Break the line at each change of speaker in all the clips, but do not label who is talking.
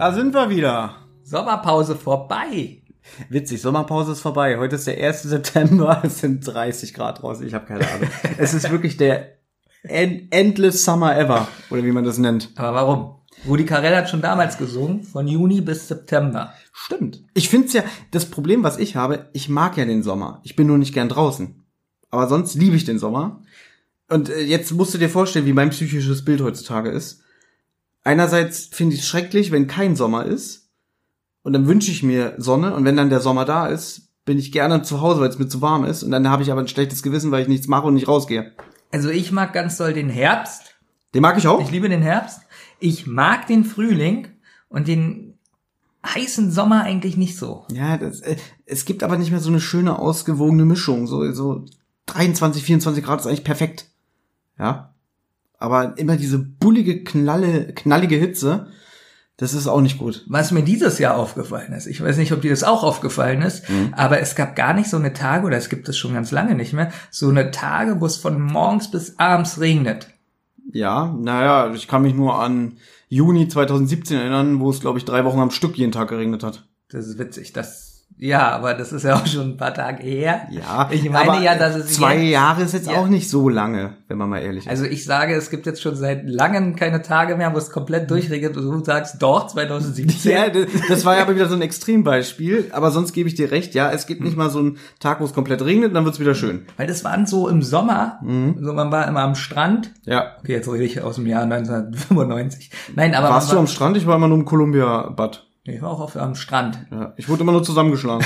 Da sind wir wieder.
Sommerpause vorbei.
Witzig, Sommerpause ist vorbei. Heute ist der 1. September, es sind 30 Grad draußen, ich habe keine Ahnung. Es ist wirklich der endless summer ever, oder wie man das nennt.
Aber warum? Rudi Carrell hat schon damals gesungen, von Juni bis September.
Stimmt. Ich find's ja, das Problem, was ich habe, ich mag ja den Sommer. Ich bin nur nicht gern draußen. Aber sonst liebe ich den Sommer. Und jetzt musst du dir vorstellen, wie mein psychisches Bild heutzutage ist. Einerseits finde ich es schrecklich, wenn kein Sommer ist. Und dann wünsche ich mir Sonne. Und wenn dann der Sommer da ist, bin ich gerne zu Hause, weil es mir zu warm ist. Und dann habe ich aber ein schlechtes Gewissen, weil ich nichts mache und nicht rausgehe.
Also ich mag ganz doll den Herbst.
Den mag ich auch.
Ich liebe den Herbst. Ich mag den Frühling und den heißen Sommer eigentlich nicht so.
Ja, es gibt aber nicht mehr so eine schöne, ausgewogene Mischung. So 23, 24 Grad ist eigentlich perfekt. Ja. Aber immer diese bullige, knallige Hitze, das ist auch nicht gut.
Was mir dieses Jahr aufgefallen ist, ich weiß nicht, ob dir das auch aufgefallen ist, aber es gab gar nicht so eine Tage, oder es gibt es schon ganz lange nicht mehr, so eine Tage, wo es von morgens bis abends regnet.
Ja, naja, ich kann mich nur an Juni 2017 erinnern, wo es, glaube ich, 3 Wochen am Stück jeden Tag geregnet hat.
Das ist witzig, aber das ist ja auch schon ein paar Tage her.
Ja,
ich meine
aber
ja, dass es
2 Jahre ist jetzt auch nicht so lange, wenn man mal ehrlich ist.
Also ich sage, es gibt jetzt schon seit langem keine Tage mehr, wo es komplett durchregnet und du sagst, doch, 2017.
Ja, das war ja aber wieder so ein Extrembeispiel, aber sonst gebe ich dir recht, ja, es gibt nicht mal so einen Tag, wo es komplett regnet und dann wird's wieder schön.
Weil das waren so im Sommer, so man war immer am Strand.
Ja.
Okay, jetzt rede ich aus dem Jahr 1995. Nein, aber
warst du am Strand? Ich war immer nur im Columbia-Bad.
Ich war auch am Strand.
Ja, ich wurde immer nur zusammengeschlagen.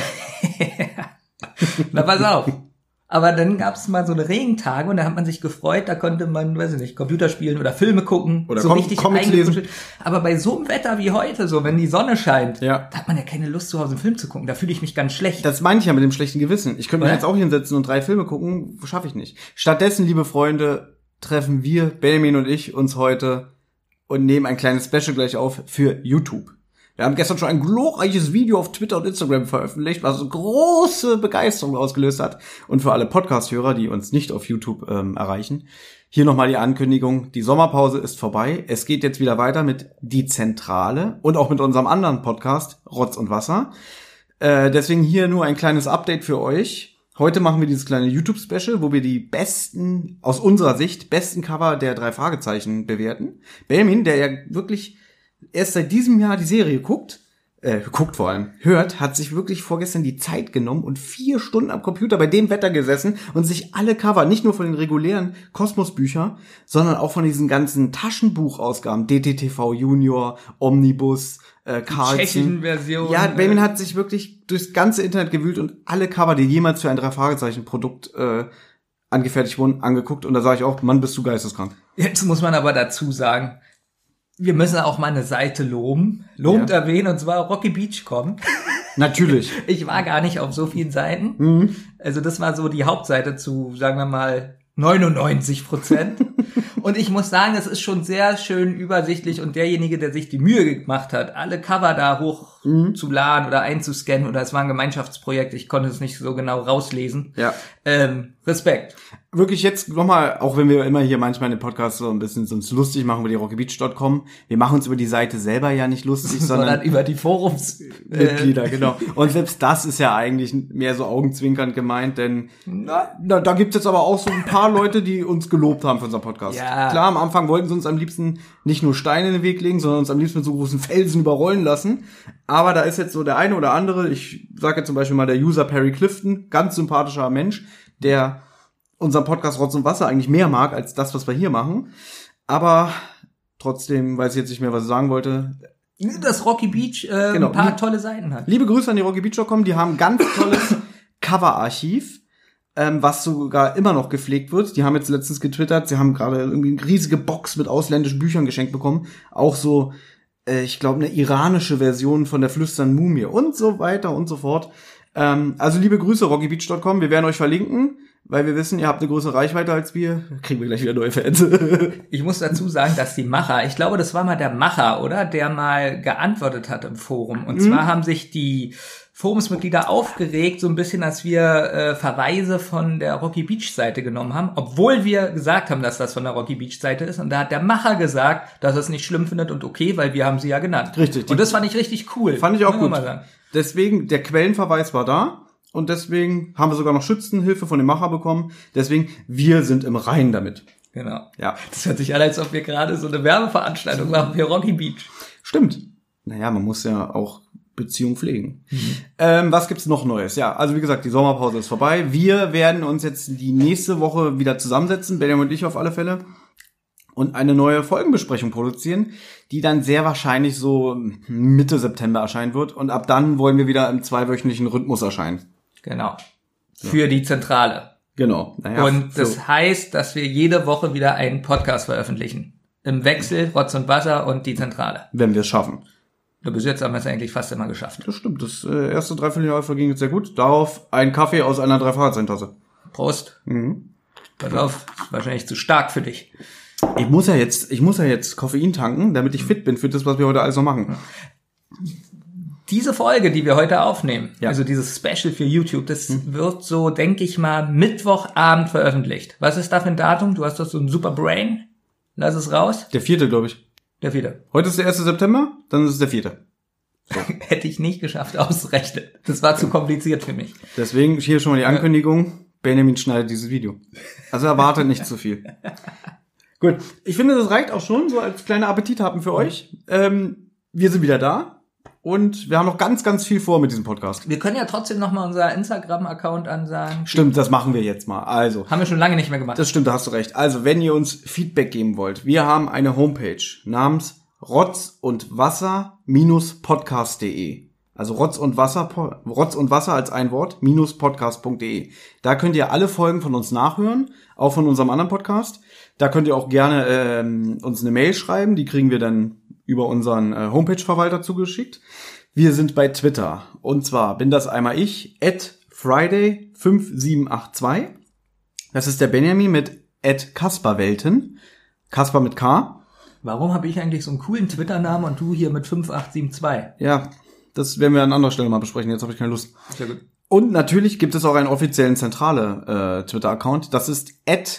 Na, pass auf. Aber dann gab es mal so eine Regentage und da hat man sich gefreut, da konnte man, weiß ich nicht, Computer spielen oder Filme gucken.
Oder
so richtig
Comics lesen.
Aber bei so einem Wetter wie heute, so wenn die Sonne scheint,
ja,
da hat man ja keine Lust, zu Hause einen Film zu gucken. Da fühle ich mich ganz schlecht.
Das meine ich ja mit dem schlechten Gewissen. Ich könnte mich jetzt auch hinsetzen und 3 Filme gucken, schaffe ich nicht. Stattdessen, liebe Freunde, treffen wir, Benjamin und ich, uns heute und nehmen ein kleines Special gleich auf für YouTube. Wir haben gestern schon ein glorreiches Video auf Twitter und Instagram veröffentlicht, was große Begeisterung ausgelöst hat. Und für alle Podcast-Hörer, die uns nicht auf YouTube erreichen, hier nochmal die Ankündigung, die Sommerpause ist vorbei. Es geht jetzt wieder weiter mit Die Zentrale und auch mit unserem anderen Podcast, Rotz und Wasser. Deswegen hier nur ein kleines Update für euch. Heute machen wir dieses kleine YouTube-Special, wo wir die besten, aus unserer Sicht, besten Cover der 3 Fragezeichen bewerten. Benjamin, der ja wirklich erst seit diesem Jahr die Serie guckt vor allem, hört, hat sich wirklich vorgestern die Zeit genommen und 4 Stunden am Computer bei dem Wetter gesessen und sich alle Cover, nicht nur von den regulären Kosmos-Bücher, sondern auch von diesen ganzen Taschenbuchausgaben, DTTV Junior, Omnibus, Carlsen.
Tschechischen Version.
Ja, Benjamin hat sich wirklich durchs ganze Internet gewühlt und alle Cover, die jemals für ein 3-Fragezeichen-Produkt angefertigt wurden, angeguckt. Und da sage ich auch, Mann, bist du geisteskrank.
Jetzt muss man aber dazu sagen, wir müssen auch mal eine Seite lobend erwähnen, und zwar Rocky Beach.com.
Natürlich.
Ich war gar nicht auf so vielen Seiten. Also das war so die Hauptseite zu, sagen wir mal, 99%. Und ich muss sagen, es ist schon sehr schön übersichtlich und derjenige, der sich die Mühe gemacht hat, alle Cover da hoch zu laden oder einzuscannen, oder es war ein Gemeinschaftsprojekt, ich konnte es nicht so genau rauslesen.
Ja.
Respekt.
Wirklich jetzt nochmal, auch wenn wir immer hier manchmal in den Podcast so ein bisschen uns lustig machen über die rockybeach.com, wir machen uns über die Seite selber ja nicht lustig, sondern
über die
Forumsmitglieder, genau. Und selbst das ist ja eigentlich mehr so augenzwinkernd gemeint, denn da gibt's jetzt aber auch so ein paar Leute, die uns gelobt haben für unseren Podcast.
Ja.
Klar, am Anfang wollten sie uns am liebsten nicht nur Steine in den Weg legen, sondern uns am liebsten mit so großen Felsen überrollen lassen. Aber da ist jetzt so der eine oder andere, ich sage jetzt zum Beispiel mal der User Perry Clifton, ganz sympathischer Mensch, der unseren Podcast Rotz und Wasser eigentlich mehr mag als das, was wir hier machen. Aber trotzdem weiß ich jetzt nicht mehr, was ich sagen wollte.
Dass Rocky Beach ein paar tolle Seiten hat.
Liebe Grüße an die rockybeach.com, die haben ganz tolles Coverarchiv, was sogar immer noch gepflegt wird. Die haben jetzt letztens getwittert, sie haben gerade irgendwie eine riesige Box mit ausländischen Büchern geschenkt bekommen. Auch so, ich glaube, eine iranische Version von der Flüsternden Mumie und so weiter und so fort. Also liebe Grüße, rockybeach.com, wir werden euch verlinken, weil wir wissen, ihr habt eine größere Reichweite als wir. Kriegen wir gleich wieder neue Fans.
Ich muss dazu sagen, dass die Macher, ich glaube, das war mal der Macher, oder? Der mal geantwortet hat im Forum. Und zwar haben sich die Forumsmitglieder aufgeregt, so ein bisschen, als wir Verweise von der Rocky Beach Seite genommen haben, obwohl wir gesagt haben, dass das von der Rocky Beach Seite ist. Und da hat der Macher gesagt, dass er es nicht schlimm findet und okay, weil wir haben sie ja genannt.
Richtig.
Und das fand ich richtig cool.
Fand ich auch gut. Deswegen, der Quellenverweis war da und deswegen haben wir sogar noch Schützenhilfe von dem Macher bekommen. Deswegen, wir sind im Reinen damit.
Genau.
Ja.
Das hört sich an, als ob wir gerade so eine Werbeveranstaltung machen für Rocky Beach.
Stimmt. Naja, man muss ja auch Beziehung pflegen. Was gibt's noch Neues? Ja, also wie gesagt, die Sommerpause ist vorbei. Wir werden uns jetzt die nächste Woche wieder zusammensetzen, Benjamin und ich auf alle Fälle, und eine neue Folgenbesprechung produzieren, die dann sehr wahrscheinlich so Mitte September erscheinen wird. Und ab dann wollen wir wieder im 2-wöchentlichen Rhythmus erscheinen.
Genau. Für die Zentrale.
Genau. Naja,
und das heißt, dass wir jede Woche wieder einen Podcast veröffentlichen. Im Wechsel, Rotz und Wasser und die Zentrale.
Wenn wir es schaffen.
Bis jetzt haben wir es eigentlich fast immer geschafft.
Das stimmt. Das erste Dreivierteljahr verging jetzt sehr gut. Darauf ein Kaffee aus einer 3-Fahrradzehntasse.
Prost. Pass auf, ist wahrscheinlich zu stark für dich.
Ich muss ja jetzt Koffein tanken, damit ich fit bin für das, was wir heute alles noch machen.
Diese Folge, die wir heute aufnehmen,
ja.
Also dieses Special für YouTube, das wird so, denke ich mal, Mittwochabend veröffentlicht. Was ist da für ein Datum? Du hast doch so ein super Brain. Lass es raus.
Der 4., glaube ich.
Der 4.
Heute ist der 1. September, dann ist es der 4.
So. Hätte ich nicht geschafft auszurechnen. Das war zu kompliziert für mich.
Deswegen hier schon mal die Ankündigung. Benjamin schneidet dieses Video. Also erwartet nicht zu viel. Gut, ich finde, das reicht auch schon, so als kleiner Appetithappen für euch. Wir sind wieder da. Und wir haben noch ganz, ganz viel vor mit diesem Podcast.
Wir können ja trotzdem noch mal unser Instagram-Account ansagen.
Stimmt, das machen wir jetzt mal. Also,
haben wir schon lange nicht mehr gemacht.
Das stimmt, da hast du recht. Also, wenn ihr uns Feedback geben wollt, wir haben eine Homepage namens rotzundwasser-podcast.de. Also Rotz und Wasser als ein Wort, -podcast.de. Da könnt ihr alle Folgen von uns nachhören, auch von unserem anderen Podcast. Da könnt ihr auch gerne uns eine Mail schreiben, die kriegen wir dann über unseren Homepage-Verwalter zugeschickt. Wir sind bei Twitter. Und zwar bin das einmal ich, @friday5782. Das ist der Benjamin mit @kasperwelten. Kasper mit K.
Warum habe ich eigentlich so einen coolen Twitter-Namen und du hier mit 5872?
Ja, das werden wir an anderer Stelle mal besprechen. Jetzt habe ich keine Lust.
Sehr gut.
Und natürlich gibt es auch einen offiziellen zentrale Twitter-Account. Das ist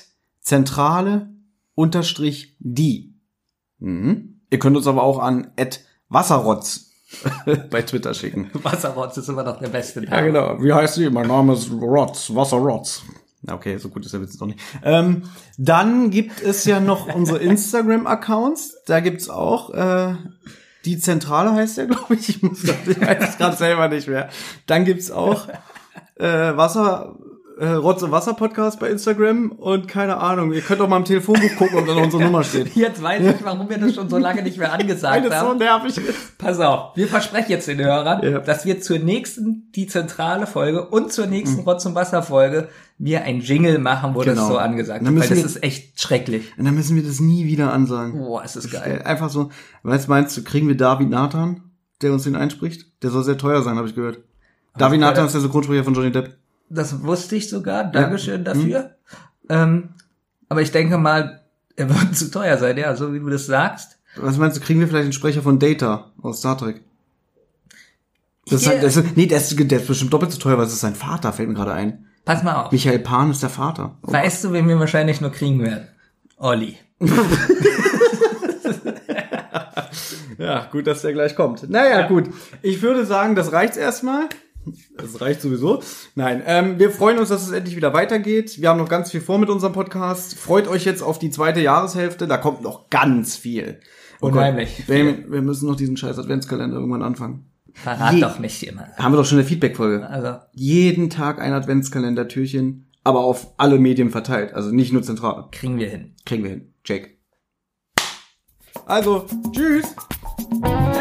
@zentrale_die. Ihr könnt uns aber auch an @wasserrotz bei Twitter schicken.
Wasserrotz ist immer noch der beste Name.
Ja, genau. Wie heißt sie? Mein Name ist Rotz, Wasserrotz. Okay, so gut ist der Witz jetzt noch nicht. Dann gibt es ja noch unsere Instagram-Accounts. Da gibt's auch die Zentrale heißt der, glaube ich. Ich weiß es gerade selber nicht mehr. Dann gibt's auch Rotz und Wasser Podcast bei Instagram und keine Ahnung, ihr könnt auch mal im Telefonbuch gucken, ob da noch unsere Nummer steht.
Jetzt weiß ich, warum wir das schon so lange nicht mehr angesagt haben.
Das ist so nervig.
Pass auf, wir versprechen jetzt den Hörern, dass wir zur nächsten die zentrale Folge und zur nächsten Rotz und Wasser Folge wir ein Jingle machen, wo das so angesagt wird, weil das ist echt schrecklich.
Und dann müssen wir das nie wieder ansagen.
Boah, ist das geil.
Einfach so, meinst du, kriegen wir David Nathan, der uns den einspricht? Der soll sehr teuer sein, habe ich gehört. David Nathan ist der Synchronsprecher von Johnny Depp.
Das wusste ich sogar. Dankeschön dafür. Aber ich denke mal, er wird zu teuer sein, ja, so wie du das sagst.
Was meinst du, kriegen wir vielleicht den Sprecher von Data aus Star Trek? Der ist bestimmt doppelt so teuer, weil es ist sein Vater, fällt mir gerade ein.
Pass mal auf.
Michael Pan ist der Vater.
Oh weißt du, wen wir wahrscheinlich nur kriegen werden? Olli.
Ja, gut, dass der gleich kommt. Naja, gut. Ich würde sagen, das reicht's erstmal. Das reicht sowieso. Nein, wir freuen uns, dass es endlich wieder weitergeht. Wir haben noch ganz viel vor mit unserem Podcast. Freut euch jetzt auf die 2. Jahreshälfte. Da kommt noch ganz viel.
Unheimlich.
Wir müssen noch diesen scheiß Adventskalender irgendwann anfangen.
Verrat doch nicht immer.
Haben wir doch schon eine Feedback-Folge.
Also.
Jeden Tag ein Adventskalender-Türchen, aber auf alle Medien verteilt. Also nicht nur zentral.
Kriegen wir hin.
Jake. Also, tschüss.